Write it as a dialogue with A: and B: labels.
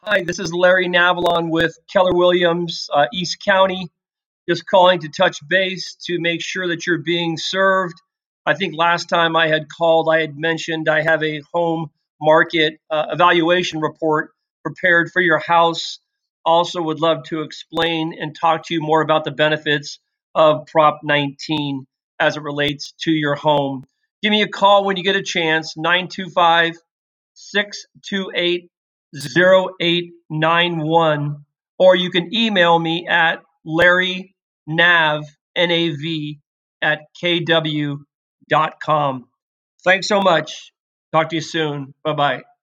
A: Hi, this is Larry Navalon with Keller Williams, East County. Just calling to touch base to make sure that you're being served. I think last time I had called, I had mentioned I have a home market evaluation report prepared for your house. Also, would love to explain and talk to you more about the benefits of Prop 19 as it relates to your home. Give me a call when you get a chance, 925 628 0891, or you can email me at larrynav, N-A-V, at kw.com. Thanks so much. Talk to you soon. Bye-bye.